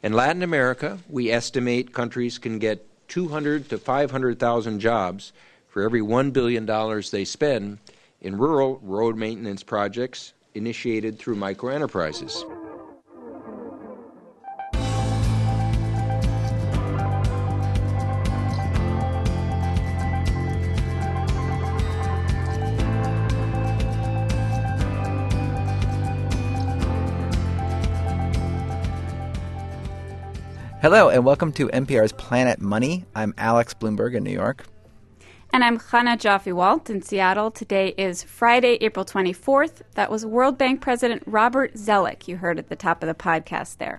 In Latin America, we estimate countries can get 200 to 500,000 jobs for every $1 billion they spend in rural road maintenance projects initiated through microenterprises. Hello, and welcome to NPR's Planet Money. I'm Alex Bloomberg in New York. And I'm Chana Joffe-Walt in Seattle. Today is Friday, April 24th. That was World Bank President Robert Zoellick you heard at the top of the podcast there.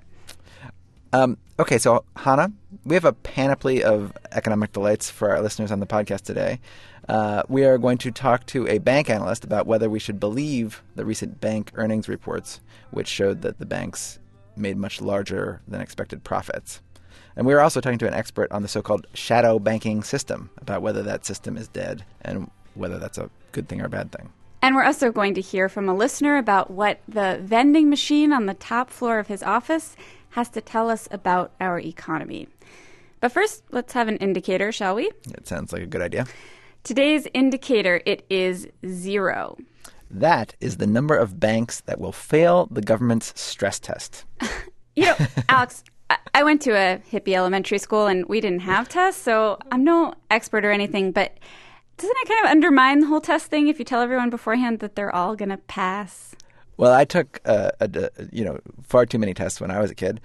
Okay, so Hannah, we have a panoply of economic delights for our listeners on the podcast today. We are going to talk to a bank analyst about whether we should believe the recent bank earnings reports, which showed that the banks made much larger than expected profits. And we are also talking to an expert on the so-called shadow banking system about whether that system is dead and whether that's a good thing or a bad thing. And we're also going to hear from a listener about what the vending machine on the top floor of his office has to tell us about our economy. But first, let's have an indicator, shall we? It sounds like a good idea. Today's indicator, it is 0. That is the number of banks that will fail the government's stress test. You know, Alex, I went to a hippie elementary school and we didn't have tests, so I'm no expert or anything, but doesn't it kind of undermine the whole test thing if you tell everyone beforehand that they're all going to pass? Well, I took far too many tests when I was a kid,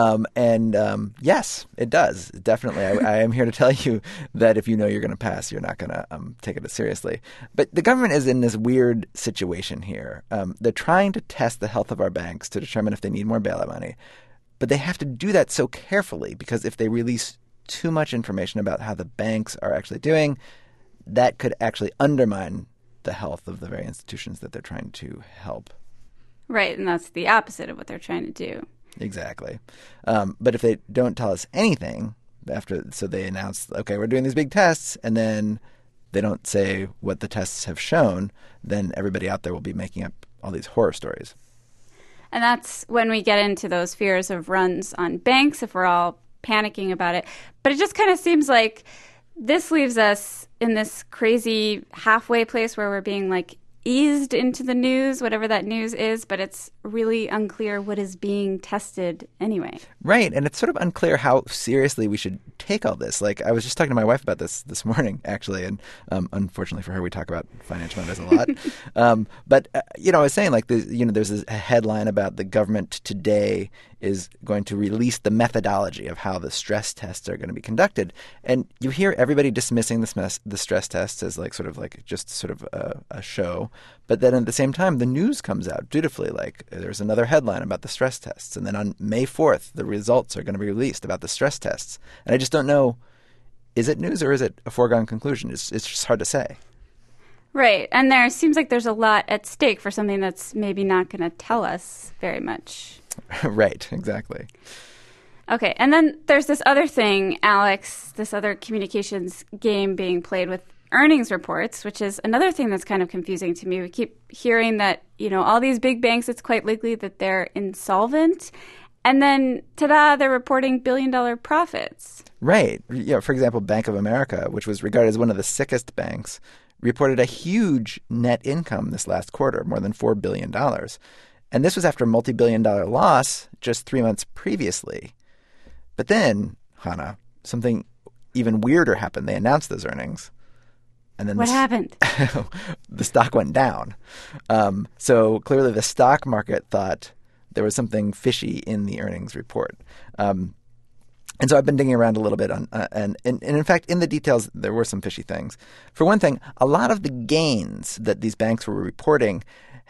and yes, it does definitely. I am here to tell you that if you know you're going to pass, you're not going to take it as seriously. But the government is in this weird situation here. They're trying to test the health of our banks to determine if they need more bailout money, but they have to do that so carefully because if they release too much information about how the banks are actually doing, that could actually undermine the health of the very institutions that they're trying to help. Right, and that's the opposite of what they're trying to do. Exactly. But if they don't tell us anything so they announce, okay, we're doing these big tests, and then they don't say what the tests have shown, then everybody out there will be making up all these horror stories. And that's when we get into those fears of runs on banks if we're all panicking about it. But it just kind of seems like this leaves us in this crazy halfway place where we're being eased into the news, whatever that news is, but it's really unclear what is being tested anyway. Right, and it's sort of unclear how seriously we should take all this. I was just talking to my wife about this morning, actually, and unfortunately for her, we talk about financial matters a lot. But I was saying, there's a headline about the government today is going to release the methodology of how the stress tests are going to be conducted. And you hear everybody dismissing the stress tests as just a show. But then at the same time, the news comes out dutifully. There's another headline about the stress tests. And then on May 4th, the results are going to be released about the stress tests. And I just don't know, is it news or is it a foregone conclusion? It's just hard to say. Right. And there seems like there's a lot at stake for something that's maybe not going to tell us very much. Right. Exactly. Okay. And then there's this other thing, Alex, this other communications game being played with earnings reports, which is another thing that's kind of confusing to me. We keep hearing that, all these big banks, it's quite likely that they're insolvent. And then, ta-da, they're reporting billion-dollar profits. Right. For example, Bank of America, which was regarded as one of the sickest banks, reported a huge net income this last quarter, more than $4 billion. And this was after a multi-billion-dollar loss just 3 months previously. But then, Hannah, something even weirder happened. They announced those earnings. And then what happened? The stock went down. So clearly the stock market thought there was something fishy in the earnings report. And so I've been digging around a little bit on, and in fact, in the details, there were some fishy things. For one thing, a lot of the gains that these banks were reporting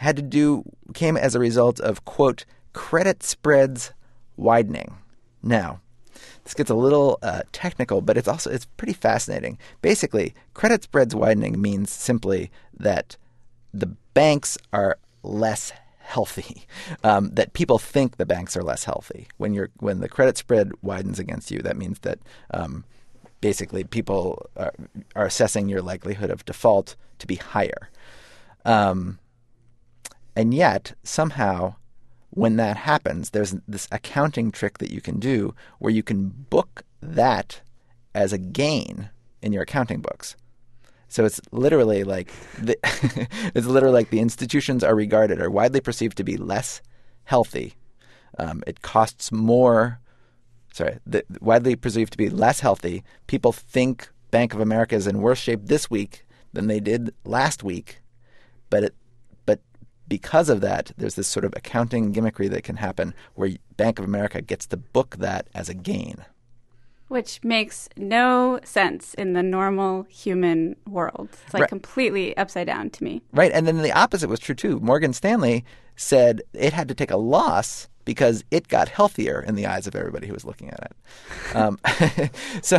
came as a result of, quote, credit spreads widening. Now, this gets a little technical, but it's pretty fascinating. Basically, credit spreads widening means simply that the banks are less healthy, that people think the banks are less healthy. When the credit spread widens against you, that means that basically people are assessing your likelihood of default to be higher. And yet, somehow, when that happens, there's this accounting trick that you can do where you can book that as a gain in your accounting books. So it's literally like the institutions are regarded or widely perceived to be less healthy. It costs more. Widely perceived to be less healthy. People think Bank of America is in worse shape this week than they did last week, but because of that, there's this sort of accounting gimmickry that can happen where Bank of America gets to book that as a gain. Which makes no sense in the normal human world. It's like completely upside down to me. Right. And then the opposite was true, too. Morgan Stanley said it had to take a loss because it got healthier in the eyes of everybody who was looking at it.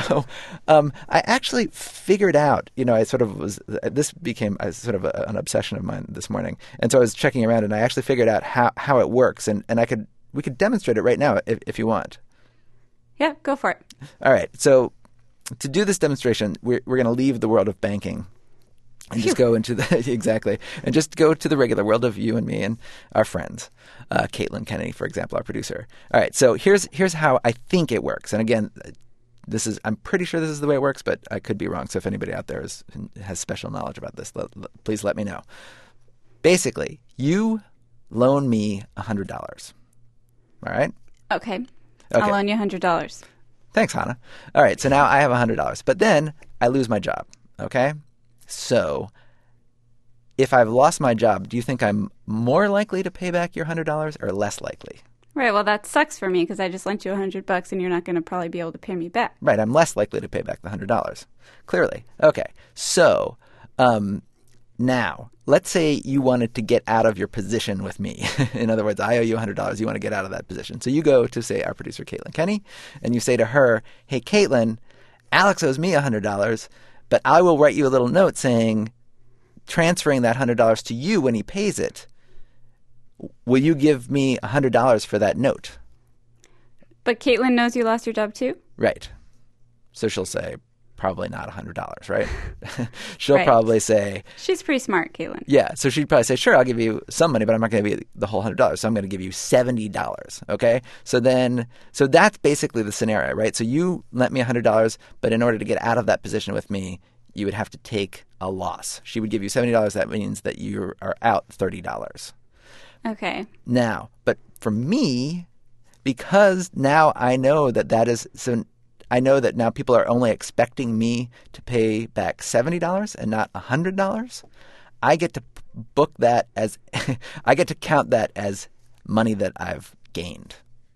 I actually figured out, this became an obsession of mine this morning. And so I was checking around and I actually figured out how it works. And we could demonstrate it right now if you want. Yeah, go for it. All right. So to do this demonstration, we're going to leave the world of banking and just go into and just go to the regular world of you and me and our friends, Caitlin Kennedy, for example, our producer. All right. So here's how I think it works. And again, I'm pretty sure this is the way it works, but I could be wrong. So if anybody out there has special knowledge about this, please let me know. Basically, you loan me $100. All right? Okay. I'll loan you $100. Thanks, Hannah. All right, so now I have $100. But then I lose my job, okay? So if I've lost my job, do you think I'm more likely to pay back your $100 or less likely? Right, well, that sucks for me because I just lent you $100 and you're not going to probably be able to pay me back. Right, I'm less likely to pay back the $100, clearly. Okay, so now, let's say you wanted to get out of your position with me. In other words, I owe you $100. You want to get out of that position. So you go to, say, our producer, Caitlin Kenny, and you say to her, hey, Caitlin, Alex owes me $100, but I will write you a little note saying, transferring that $100 to you when he pays it. Will you give me $100 for that note? But Caitlin knows you lost your job too? Right. So she'll say, probably not $100, right? She'll probably say... She's pretty smart, Caitlin. Yeah, so she'd probably say, sure, I'll give you some money, but I'm not going to give you the whole $100, so I'm going to give you $70, okay? So that's basically the scenario, right? So you lent me $100, but in order to get out of that position with me, you would have to take a loss. She would give you $70. That means that you are out $30. Okay. Now, but for me, because now I know that is... so. I know that now people are only expecting me to pay back $70 and not $100. I get to book that as I get to count that as money that I've gained.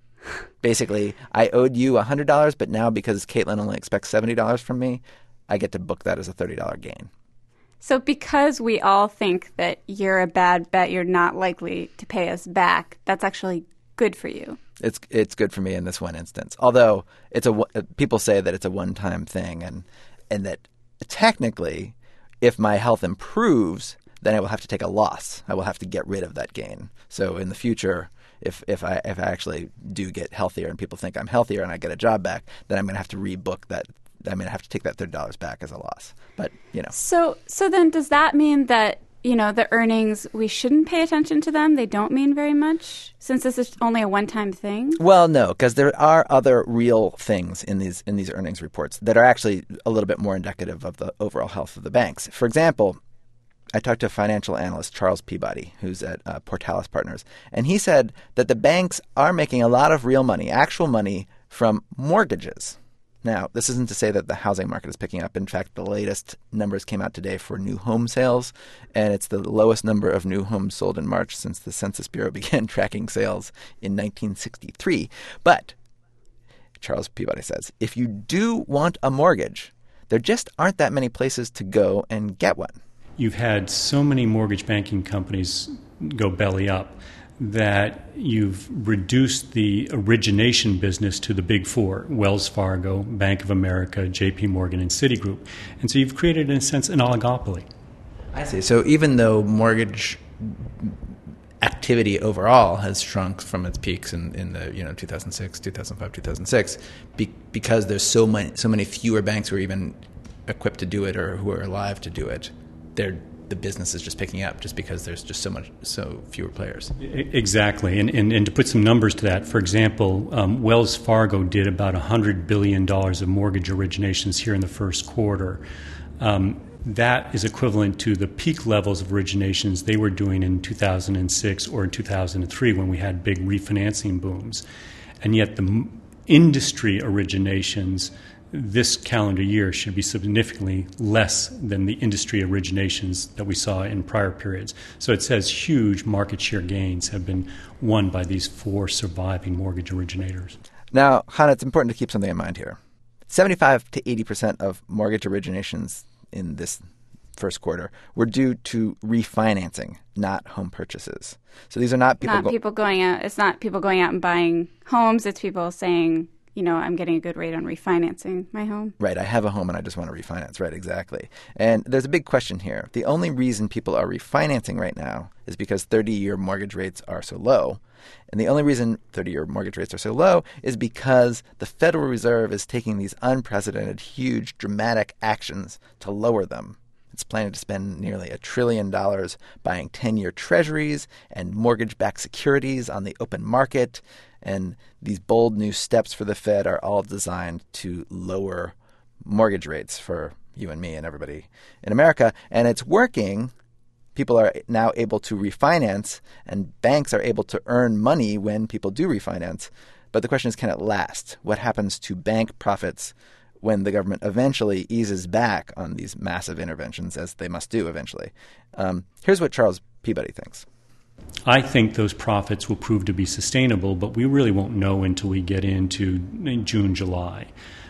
Basically, I owed you $100, but now because Caitlin only expects $70 from me, I get to book that as a $30 gain. So because we all think that you're a bad bet, you're not likely to pay us back, that's actually good for you. It's good for me in this one instance. Although people say that it's a one-time thing, and that technically, if my health improves, then I will have to take a loss. I will have to get rid of that gain. So in the future, if I actually do get healthier and people think I'm healthier and I get a job back, then I'm going to have to rebook that. I'm going to have to take that $30 back as a loss. But So then does that mean that the earnings, we shouldn't pay attention to them? They don't mean very much since this is only a one-time thing? Well, no, because there are other real things in these earnings reports that are actually a little bit more indicative of the overall health of the banks. For example, I talked to financial analyst Charles Peabody, who's at Portales Partners, and he said that the banks are making a lot of real money, actual money, from mortgages. Now, this isn't to say that the housing market is picking up. In fact, the latest numbers came out today for new home sales, and it's the lowest number of new homes sold in March since the Census Bureau began tracking sales in 1963. But, Charles Peabody says, if you do want a mortgage, there just aren't that many places to go and get one. You've had so many mortgage banking companies go belly up that you've reduced the origination business to the big four, Wells Fargo, Bank of America, JP Morgan, and Citigroup. And so you've created, in a sense, an oligopoly. I see. So even though mortgage activity overall has shrunk from its peaks in the 2006, 2005, 2006, because there's so many fewer banks who are even equipped to do it or who are alive to do it, they're the business is just picking up just because there's just so fewer players. Exactly. And to put some numbers to that, for example, Wells Fargo did about $100 billion of mortgage originations here in the first quarter. That is equivalent to the peak levels of originations they were doing in 2006 or in 2003 when we had big refinancing booms. And yet the industry originations this calendar year should be significantly less than the industry originations that we saw in prior periods. So it says huge market share gains have been won by these 4 surviving mortgage originators. Now, Hannah, it's important to keep something in mind here. 75 to 80% of mortgage originations in this first quarter were due to refinancing, not home purchases. So these are not people going out. It's not people going out and buying homes. It's people saying, I'm getting a good rate on refinancing my home. Right. I have a home and I just want to refinance. Right. Exactly. And there's a big question here. The only reason people are refinancing right now is because 30-year mortgage rates are so low. And the only reason 30-year mortgage rates are so low is because the Federal Reserve is taking these unprecedented, huge, dramatic actions to lower them. It's planning to spend nearly $1 trillion buying 10-year treasuries and mortgage-backed securities on the open market. And these bold new steps for the Fed are all designed to lower mortgage rates for you and me and everybody in America. And it's working. People are now able to refinance, and banks are able to earn money when people do refinance. But the question is, can it last? What happens to bank profits when the government eventually eases back on these massive interventions, as they must do eventually? Here's what Charles Peabody thinks. I think those profits will prove to be sustainable, but we really won't know until we get into June, July.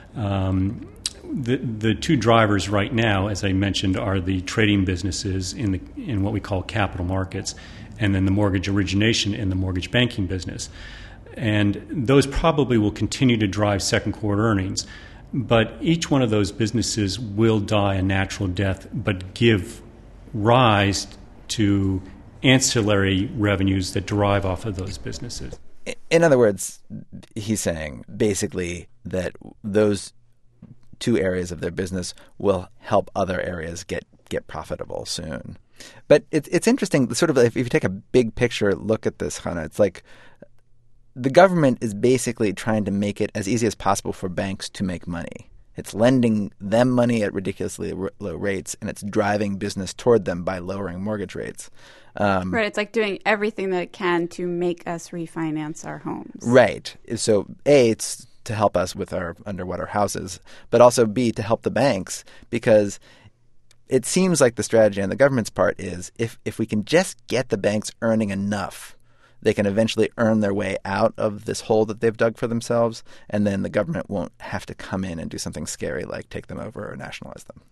The 2 drivers right now, as I mentioned, are the trading businesses in what we call capital markets, and then the mortgage origination in the mortgage banking business. And those probably will continue to drive second quarter earnings. But each one of those businesses will die a natural death, but give rise to ancillary revenues that derive off of those businesses. In other words, he's saying basically that those 2 areas of their business will help other areas get profitable soon. But it's interesting, sort of if you take a big picture look at this, Hannah, it's like the government is basically trying to make it as easy as possible for banks to make money. It's lending them money at ridiculously low rates, and it's driving business toward them by lowering mortgage rates. Right. It's like doing everything that it can to make us refinance our homes. Right. So, A, it's to help us with our underwater houses, but also, B, to help the banks, because it seems like the strategy on the government's part is if we can just get the banks earning enough, they can eventually earn their way out of this hole that they've dug for themselves, and then the government won't have to come in and do something scary like take them over or nationalize them.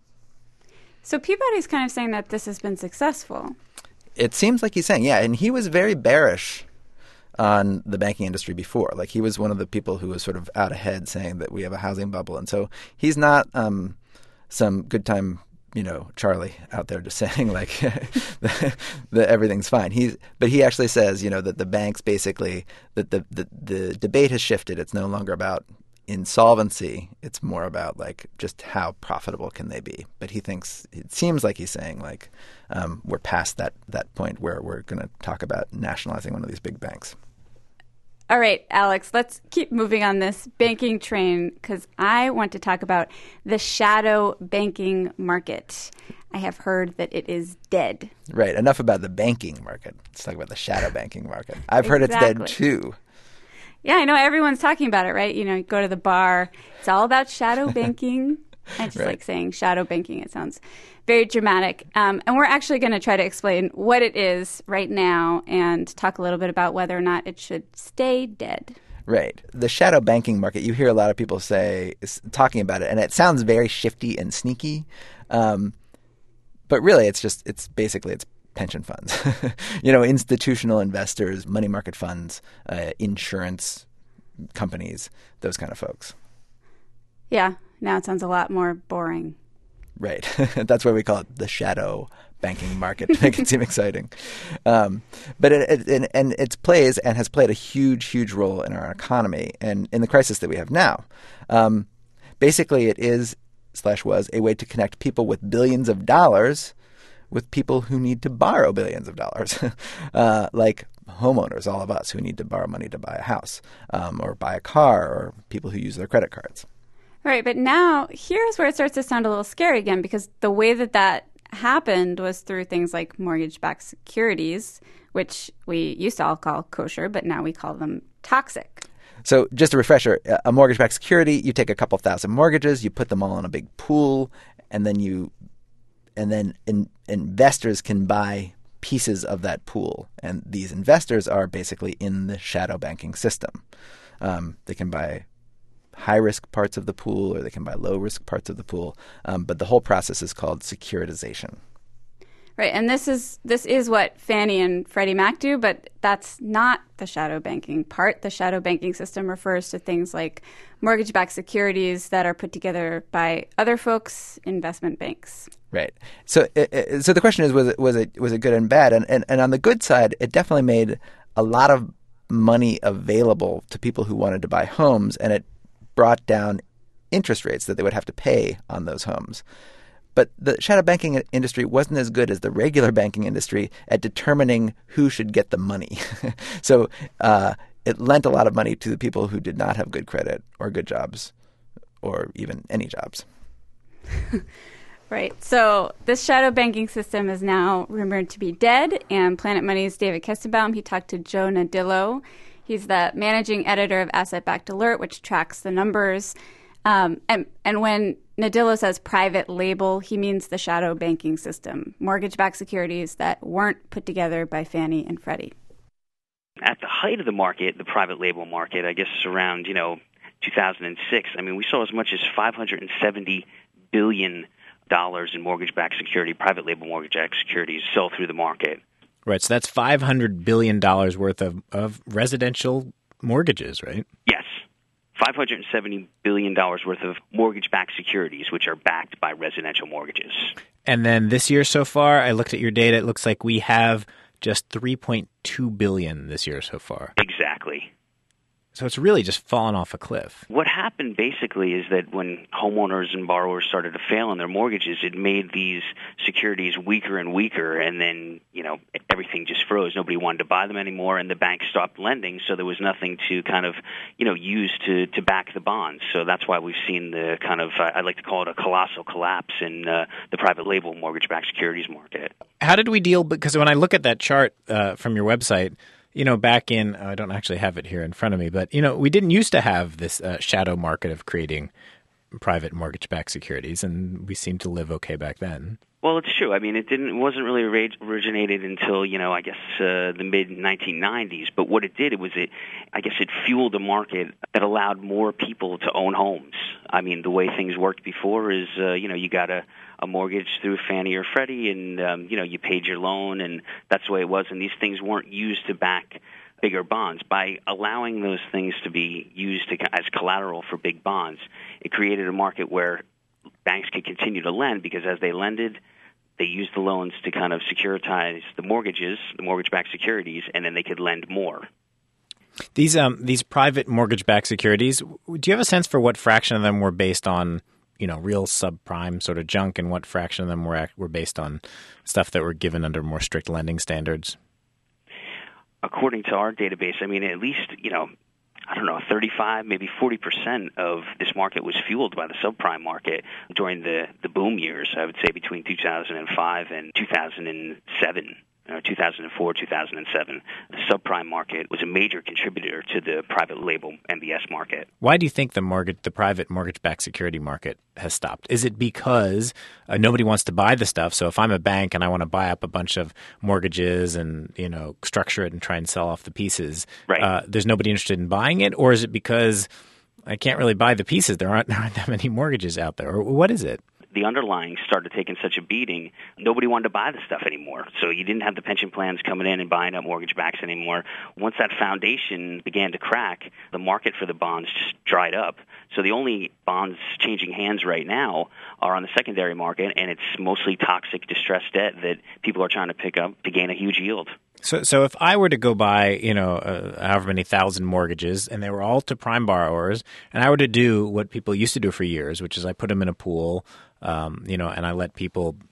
So Peabody's kind of saying that this has been successful. It seems like he's saying, yeah, and he was very bearish on the banking industry before. Like, he was one of the people who was sort of out ahead saying that we have a housing bubble. And so he's not some good time, Charlie out there just saying like that everything's fine. But he actually says, that the banks basically, that the debate has shifted. It's no longer about insolvency. It's more about like just how profitable can they be. But he thinks, it seems like he's saying like we're past that point where we're going to talk about nationalizing one of these big banks. All right, Alex, let's keep moving on this banking train because I want to talk about the shadow banking market. I have heard that it is dead. Right. Enough about the banking market. Let's talk about the shadow banking market. I've heard it's dead too. Yeah, I know. Everyone's talking about it, right? You go to the bar. It's all about shadow banking. I just like saying shadow banking. It sounds very dramatic. And we're actually going to try to explain what it is right now and talk a little bit about whether or not it should stay dead. Right. The shadow banking market, you hear a lot of people talking about it, and it sounds very shifty and sneaky. But really, it's basically pension funds, institutional investors, money market funds, insurance companies, those kind of folks. Yeah. Now it sounds a lot more boring. Right. That's why we call it the shadow banking market to make it seem exciting. But it plays and has played a huge, huge role in our economy and in the crisis that we have now. Basically, it is/was a way to connect people with billions of dollars with people who need to borrow billions of dollars, like homeowners, all of us who need to borrow money to buy a house or buy a car, or people who use their credit cards. Right, but now here's where it starts to sound a little scary again, because the way that happened was through things like mortgage-backed securities, which we used to all call kosher, but now we call them toxic. So just a refresher, a mortgage-backed security, you take a couple thousand mortgages, you put them all in a big pool, and then investors can buy pieces of that pool. And these investors are basically in the shadow banking system. They can buy high-risk parts of the pool, or they can buy low-risk parts of the pool. But the whole process is called securitization. Right, and this is what Fannie and Freddie Mac do, but that's not the shadow banking part. The shadow banking system refers to things like mortgage-backed securities that are put together by other folks, investment banks. Right. So the question is, was it good and bad? And on the good side, it definitely made a lot of money available to people who wanted to buy homes, and it brought down interest rates that they would have to pay on those homes. But the shadow banking industry wasn't as good as the regular banking industry at determining who should get the money. So it lent a lot of money to the people who did not have good credit or good jobs or even any jobs. Right. So this shadow banking system is now rumored to be dead. And Planet Money's David Kestenbaum, he talked to Joe Nadillo. He's the managing editor of Asset Backed Alert, which tracks the numbers. And when Nadillo says private label, he means the shadow banking system, mortgage-backed securities that weren't put together by Fannie and Freddie. At the height of the market, the private label market, I guess around 2006, we saw as much as $570 billion in mortgage-backed security, private label mortgage-backed securities sell through the market. Right, so that's $500 billion worth of residential mortgages, right? Yes. $570 billion worth of mortgage-backed securities, which are backed by residential mortgages. And then this year so far, I looked at your data, it looks like we have just $3.2 billion this year so far. Exactly. So it's really just fallen off a cliff. What happened basically is that when homeowners and borrowers started to fail on their mortgages, it made these securities weaker and weaker, and then, everything just froze. Nobody wanted to buy them anymore, and the banks stopped lending, so there was nothing to kind of, use to back the bonds. So that's why we've seen the kind of, I'd like to call it a colossal collapse in the private label mortgage-backed securities market. How did we deal, because when I look at that chart from your website, back in, I don't actually have it here in front of me, but, we didn't used to have this shadow market of creating private mortgage-backed securities, and we seemed to live okay back then. Well, it's true. It wasn't really originated until, the mid-1990s. But what it did, it fueled a market that allowed more people to own homes. The way things worked before is, you got a mortgage through Fannie or Freddie, and, you paid your loan, and that's the way it was. And these things weren't used to back bigger bonds. By allowing those things to be used as collateral for big bonds, it created a market where banks could continue to lend, because as they lended, they used the loans to kind of securitize the mortgages, the mortgage-backed securities, and then they could lend more. These private mortgage-backed securities, do you have a sense for what fraction of them were based on, real subprime sort of junk, and what fraction of them were based on stuff that were given under more strict lending standards? According to our database, at least, 35, maybe 40% of this market was fueled by the subprime market during the boom years, I would say between 2005 and 2007. 2004, 2007, the subprime market was a major contributor to the private label MBS market. Why do you think the private mortgage-backed security market has stopped? Is it because nobody wants to buy the stuff? So if I'm a bank and I want to buy up a bunch of mortgages and structure it and try and sell off the pieces, right. There's nobody interested in buying it, or is it because I can't really buy the pieces? There aren't that many mortgages out there, or what is it? The underlying started taking such a beating, nobody wanted to buy the stuff anymore. So you didn't have the pension plans coming in and buying up mortgage backs anymore. Once that foundation began to crack, the market for the bonds just dried up. So the only bonds changing hands right now are on the secondary market, and it's mostly toxic, distressed debt that people are trying to pick up to gain a huge yield. So if I were to go buy, however many thousand mortgages, and they were all to prime borrowers, and I were to do what people used to do for years, which is I put them in a pool, and I let people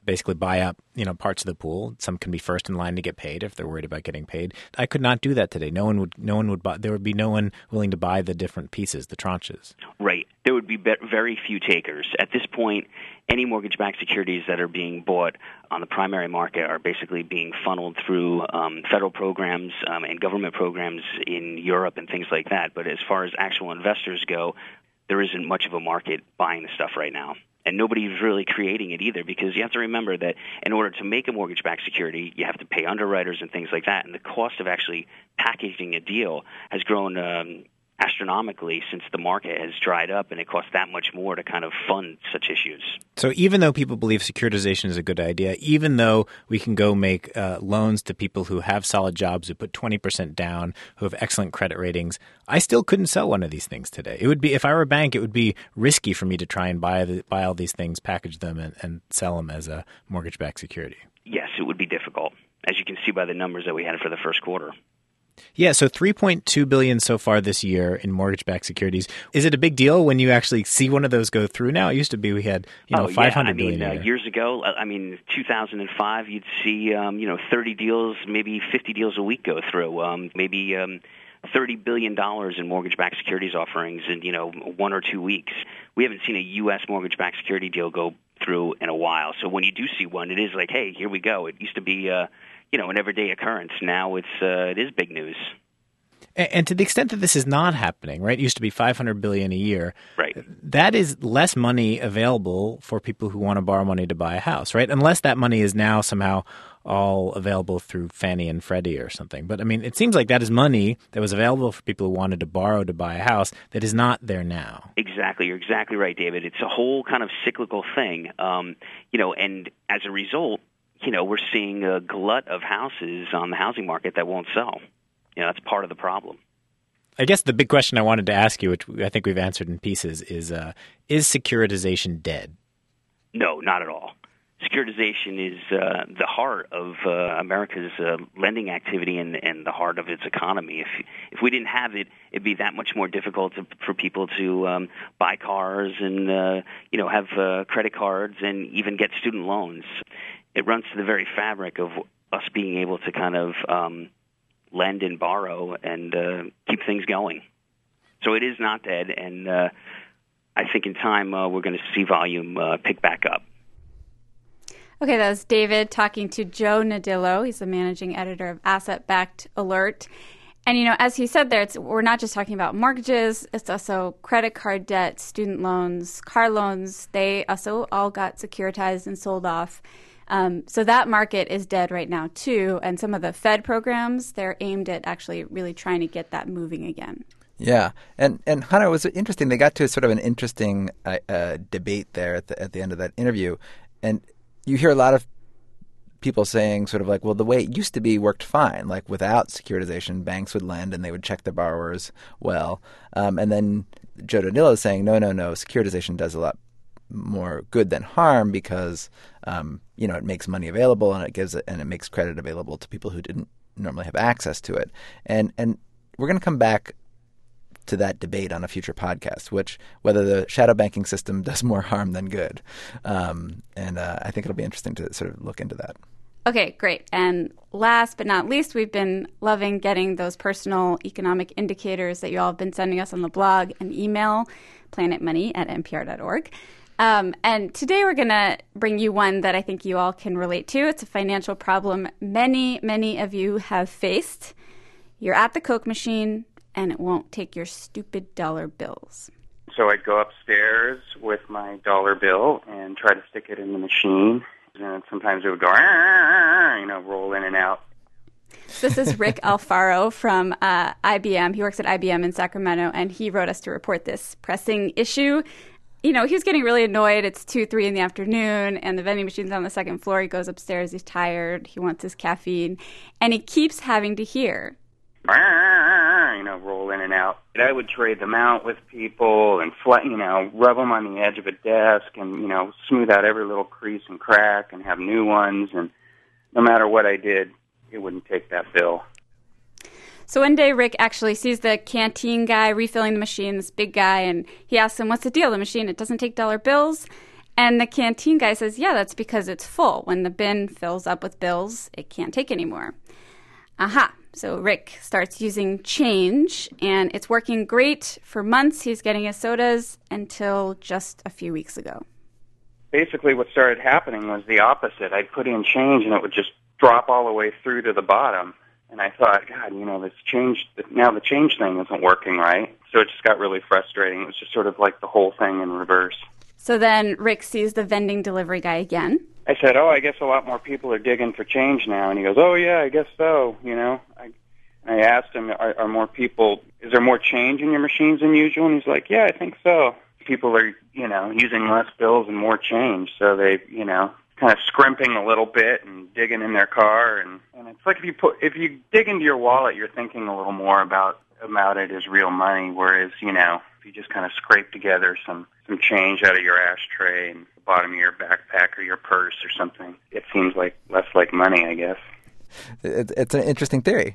basically buy up, parts of the pool. Some can be first in line to get paid if they're worried about getting paid. I could not do that today. No one would buy. There would be no one willing to buy the different pieces, the tranches. Right. There would be very few takers. At this point, any mortgage-backed securities that are being bought on the primary market are basically being funneled through federal programs and government programs in Europe and things like that. But as far as actual investors go, there isn't much of a market buying the stuff right now. And nobody's really creating it either, because you have to remember that in order to make a mortgage-backed security, you have to pay underwriters and things like that. And the cost of actually packaging a deal has grown astronomically since the market has dried up, and it costs that much more to kind of fund such issues. So even though people believe securitization is a good idea, even though we can go make loans to people who have solid jobs, who put 20% down, who have excellent credit ratings, I still couldn't sell one of these things today. It would be, if I were a bank, it would be risky for me to try and buy all these things, package them, and sell them as a mortgage-backed security. Yes, it would be difficult, as you can see by the numbers that we had for the first quarter. Yeah, so $3.2 billion so far this year in mortgage-backed securities. Is it a big deal when you actually see one of those go through now? It used to be we had, $500 billion. Years ago, 2005, you'd see, 30 deals, maybe 50 deals a week go through. Maybe $30 billion in mortgage-backed securities offerings in, 1 or 2 weeks. We haven't seen a U.S. mortgage-backed security deal go through in a while. So when you do see one, it is like, hey, here we go. It used to be an everyday occurrence. Now it is big news. And to the extent that this is not happening, right? It used to be $500 billion a year. Right. That is less money available for people who want to borrow money to buy a house, right? Unless that money is now somehow all available through Fannie and Freddie or something. But it seems like that is money that was available for people who wanted to borrow to buy a house that is not there now. Exactly. You're exactly right, David. It's a whole kind of cyclical thing. And as a result, we're seeing a glut of houses on the housing market that won't sell. That's part of the problem. I guess the big question I wanted to ask you, which I think we've answered in pieces, is securitization dead? No, not at all. Securitization is the heart of America's lending activity and the heart of its economy. If we didn't have it, it'd be that much more difficult for people to buy cars and have credit cards and even get student loans. It runs to the very fabric of us being able to kind of lend and borrow and keep things going. So it is not dead, and I think in time we're going to see volume pick back up. Okay, that was David talking to Joe Nadillo. He's the managing editor of Asset Backed Alert. And, as he said there, we're not just talking about mortgages. It's also credit card debt, student loans, car loans. They also all got securitized and sold off. So that market is dead right now, too. And some of the Fed programs, they're aimed at actually really trying to get that moving again. Yeah. And Hunter, it was interesting. They got to sort of an interesting debate there at the end of that interview. And you hear a lot of people saying sort of like, well, the way it used to be worked fine. Like without securitization, banks would lend and they would check their borrowers well. And then Joe Nadillo is saying, no, securitization does a lot more good than harm because, it makes money available and it makes credit available to people who didn't normally have access to it. And we're going to come back to that debate on a future podcast, whether the shadow banking system does more harm than good. And I think it'll be interesting to sort of look into that. Okay, great. And last but not least, we've been loving getting those personal economic indicators that you all have been sending us on the blog and email, planetmoney@npr.org. And today we're going to bring you one that I think you all can relate to. It's a financial problem many, many of you have faced. You're at the Coke machine, and it won't take your stupid dollar bills. So I'd go upstairs with my dollar bill and try to stick it in the machine. And sometimes it would go, roll in and out. This is Rick Alfaro from IBM. He works at IBM in Sacramento, and he wrote us to report this pressing issue. He was getting really annoyed. It's 2, 3 in the afternoon, and the vending machine's on the second floor. He goes upstairs. He's tired. He wants his caffeine, and he keeps having to hear, roll in and out. I would trade them out with people and rub them on the edge of a desk and, smooth out every little crease and crack and have new ones. And no matter what I did, it wouldn't take that bill. So one day, Rick actually sees the canteen guy refilling the machine, this big guy, and he asks him, what's the deal? The machine, it doesn't take dollar bills. And the canteen guy says, yeah, that's because it's full. When the bin fills up with bills, it can't take anymore. Aha. So Rick starts using change, and it's working great. For months, he's getting his sodas until just a few weeks ago. Basically, what started happening was the opposite. I'd put in change, and it would just drop all the way through to the bottom. And I thought, God, this change, now the change thing isn't working right. So it just got really frustrating. It was just sort of like the whole thing in reverse. So then Rick sees the vending delivery guy again. I said, I guess a lot more people are digging for change now. And he goes, oh, yeah, I guess so, I asked him, are more people, is there more change in your machines than usual? And he's like, yeah, I think so. People are, using less bills and more change. So they, kind of scrimping a little bit and digging in their car. And it's like if you dig into your wallet, you're thinking a little more about it as real money. Whereas, if you just kind of scrape together some change out of your ashtray and the bottom of your backpack or your purse or something, it seems like less like money, I guess. It's an interesting theory.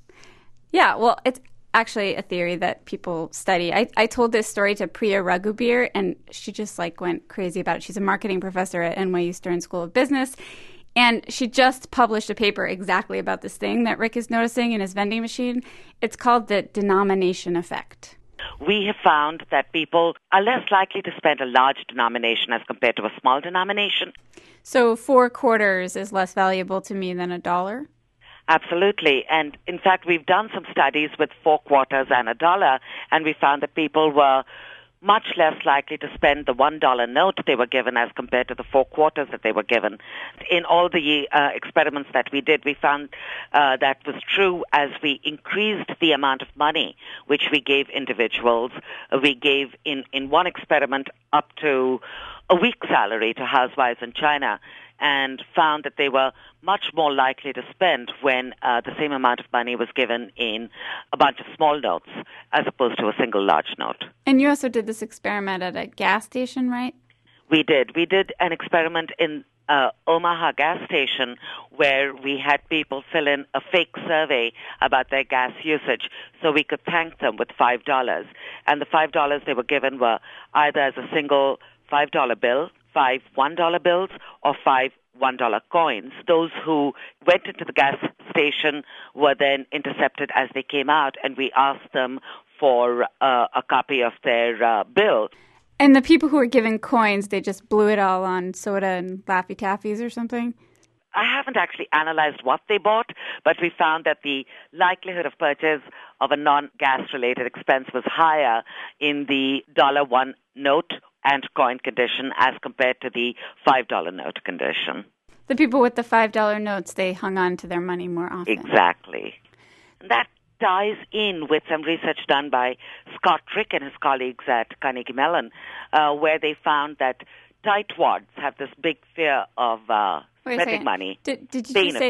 Yeah, well, it's actually a theory that people study. I told this story to Priya Raghubir, and she just went crazy about it. She's a marketing professor at NYU Stern School of Business, and she just published a paper exactly about this thing that Rick is noticing in his vending machine. It's called the denomination effect. We have found that people are less likely to spend a large denomination as compared to a small denomination. So 4 quarters is less valuable to me than $1? Absolutely. And in fact, we've done some studies with 4 quarters and $1, and we found that people were much less likely to spend the $1 note they were given as compared to the 4 quarters that they were given. In all the experiments that we did, we found that was true as we increased the amount of money which we gave individuals. We gave, in one experiment, up to a week's salary to housewives in China, and found that they were much more likely to spend when the same amount of money was given in a bunch of small notes as opposed to a single large note. And you also did this experiment at a gas station, right? We did. We did an experiment in Omaha gas station where we had people fill in a fake survey about their gas usage so we could thank them with $5. And the $5 they were given were either as a single $5 bill, 5 $1 bills, or 5 $1 coins. Those who went into the gas station were then intercepted as they came out, and we asked them for a copy of their bill. And the people who were given coins, they just blew it all on soda and Laffy Taffies or something? I haven't actually analyzed what they bought, but we found that the likelihood of purchase of a non-gas-related expense was higher in the $1 note and coin condition as compared to the $5 note condition. The people with the $5 notes, they hung on to their money more often. Exactly. And that ties in with some research done by Scott Trick and his colleagues at Carnegie Mellon, where they found that tightwads have this big fear of spending money. Did you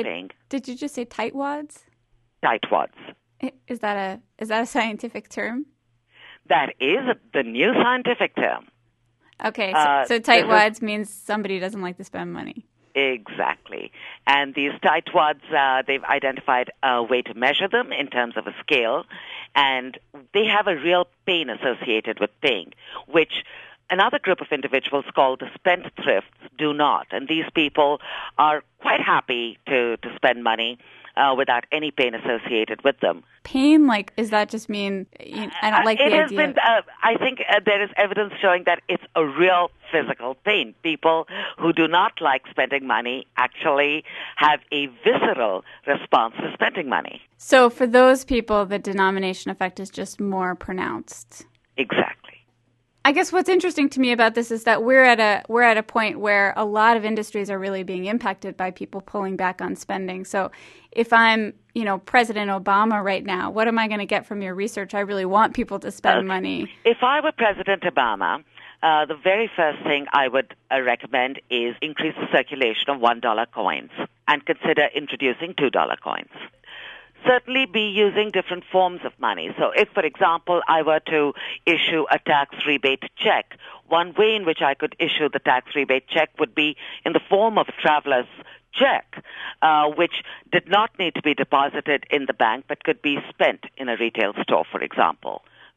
just say tightwads? Tightwads. Is that a scientific term? That is the new scientific term. Okay, so tightwads means somebody doesn't like to spend money. Exactly. And these tightwads, they've identified a way to measure them in terms of a scale, and they have a real pain associated with paying, which another group of individuals called the spendthrifts do not. And these people are quite happy to spend money without any pain associated with them. Pain? Does that just mean I don't like the idea? I think there is evidence showing that it's a real physical pain. People who do not like spending money actually have a visceral response to spending money. So for those people, the denomination effect is just more pronounced. Exactly. I guess what's interesting to me about this is that we're at a point where a lot of industries are really being impacted by people pulling back on spending. So if I'm, President Obama right now, what am I going to get from your research? I really want people to spend money. If I were President Obama, the very first thing I would recommend is increase the circulation of $1 coins and consider introducing $2 coins. Certainly be using different forms of money. So if, for example, I were to issue a tax rebate check, one way in which I could issue the tax rebate check would be in the form of a traveler's check, which did not need to be deposited in the bank but could be spent in a retail store, for example.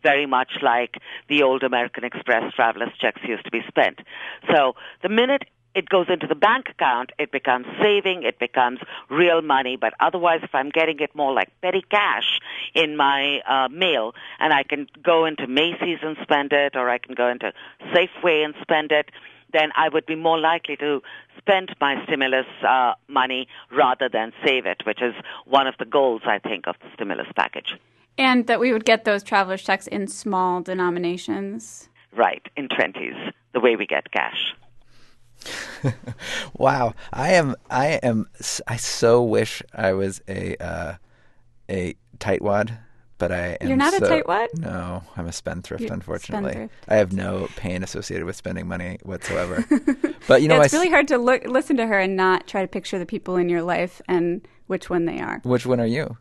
very much like the old American Express traveler's checks used to be spent. So the minute it goes into the bank account, it becomes saving, it becomes real money. But otherwise, if I'm getting it more like petty cash in my mail, and I can go into Macy's and spend it, or I can go into Safeway and spend it, then I would be more likely to spend my stimulus money rather than save it, which is one of the goals, I think, of the stimulus package. And that we would get those traveler's checks in small denominations. Right, in 20s, the way we get cash. Wow, I so wish I was a tightwad, but I am. You're not a tightwad? No, I'm a spendthrift. You're unfortunately, spendthrift. I have no pain associated with spending money whatsoever. But it's really hard to listen to her and not try to picture the people in your life and which one they are. Which one are you?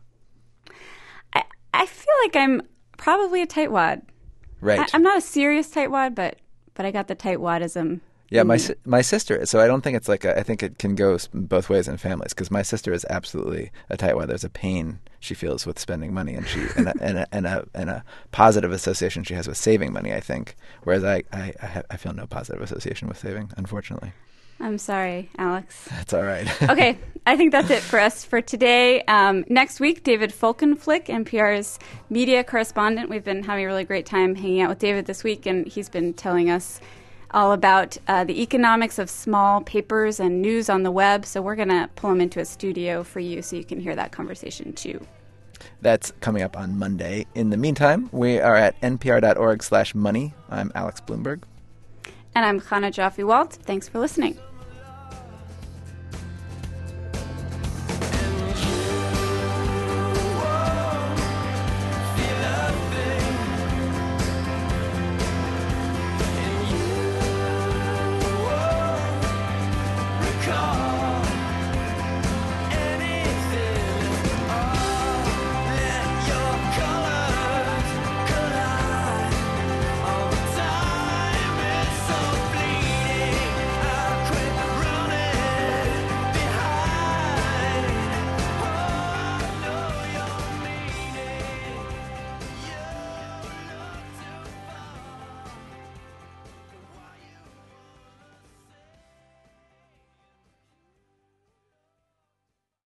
I feel like I'm probably a tightwad. Right. I'm not a serious tightwad, but I got the tightwadism. Yeah, my sister. So I don't think it's like I think it can go both ways in families because my sister is absolutely a tightwad. There's a pain she feels with spending money, and and a positive association she has with saving money. I think, whereas I feel no positive association with saving, unfortunately. I'm sorry, Alex. That's all right. Okay, I think that's it for us for today. Next week, David Folkenflik, NPR's media correspondent. We've been having a really great time hanging out with David this week, and he's been telling us all about the economics of small papers and news on the web. So we're going to pull him into a studio for you so you can hear that conversation too. That's coming up on Monday. In the meantime, we are at npr.org/money. I'm Alex Bloomberg. And I'm Chana Joffe-Walt. Thanks for listening.